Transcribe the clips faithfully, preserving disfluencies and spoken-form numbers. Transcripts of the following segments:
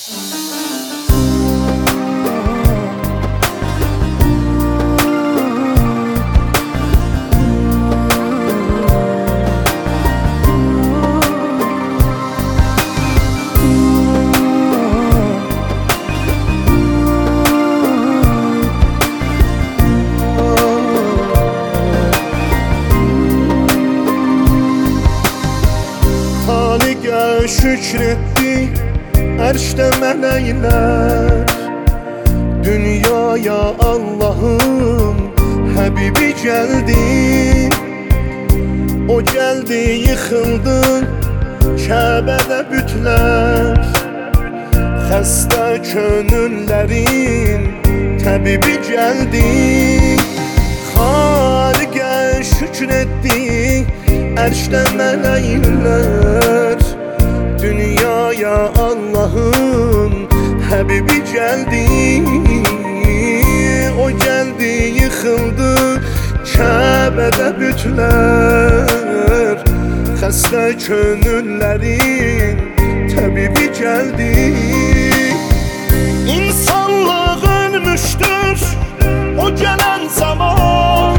Şükretti erşte melekler, dünyaya Allah'ın Habibi geldi. O geldi yıkıldı Kabe'de bütler, hasta könüllerin tabibi geldi. Halik'e şükretti erşte melekler, dünyaya Allah'ın Habibi geldi. O geldi yıkıldı Kabe'de bütler, hasta könüllerin tabibi geldi. İnsanlık ölmüştür o gelen zaman,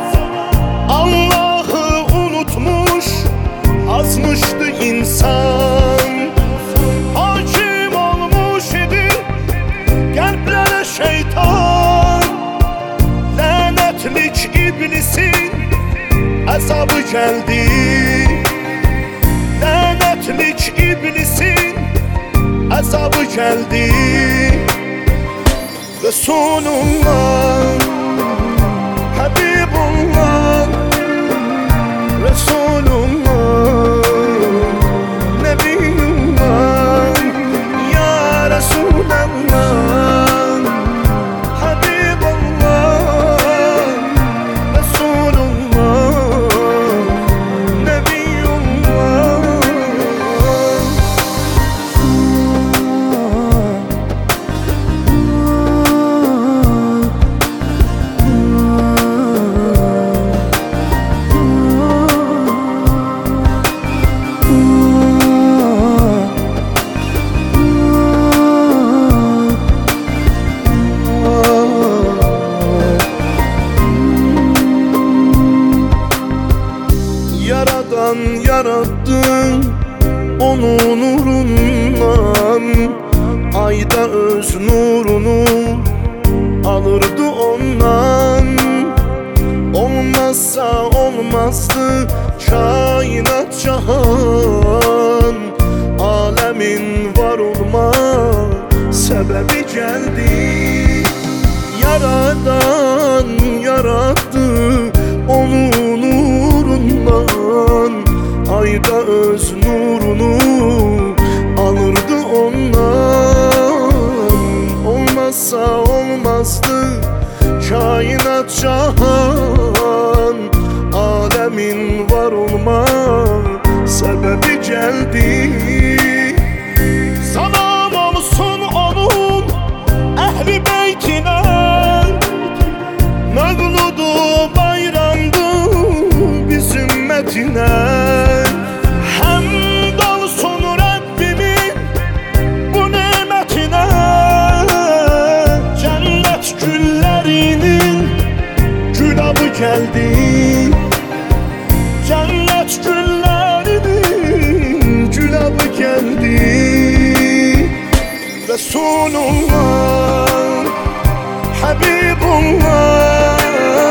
Allah'ı unutmuş azmıştı insan. Hakim olmuş idi kalplere şeytan, lanetlik iblisin azabı geldi. Lanetlik iblisin azabı geldi. Resulullah, Habibullah, Resulullah, Nebiyullah, Ya Resulallah, Habibullah, Resulullah, Nebiyullah. Yaradan yarattı onu nurundan, ayda öz nurunu alırdı ondan. Olmazsa olmazdı kainat cahan, alemin var olma sebebi geldi. Yaradan yarattı onu nurundan, ayda öz nurunu alırdı ondan. Olmazsa olmazdı kainat cahan, alemin var olma sebebi geldi. Salam olsun onun ehli beytine, mevludu bayramdı biz ümmetine. Hamd olsun Rabbimin bu nimetine, cennet güllerinin gülabı geldi. Cennet güllerinin gülabı geldi. Resulullah, Habibullah,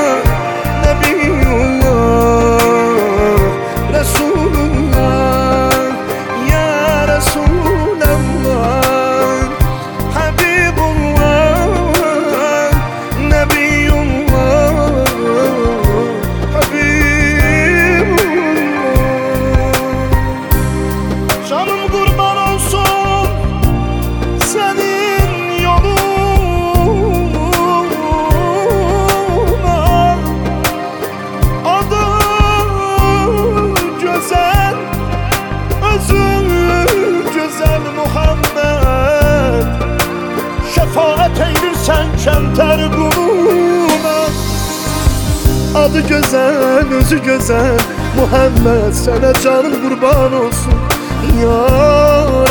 Nebiyullah, Resulullah, Ya Resulallah, Habibullah, Nebiyullah, Habibullah. Canım kurban olsun senin yoluna, adı güzel, özü güzel Muhammed. Şefaat eylirsen kemter kuluna, adı güzel, özü güzel Muhammed. Sana canım kurban olsun ya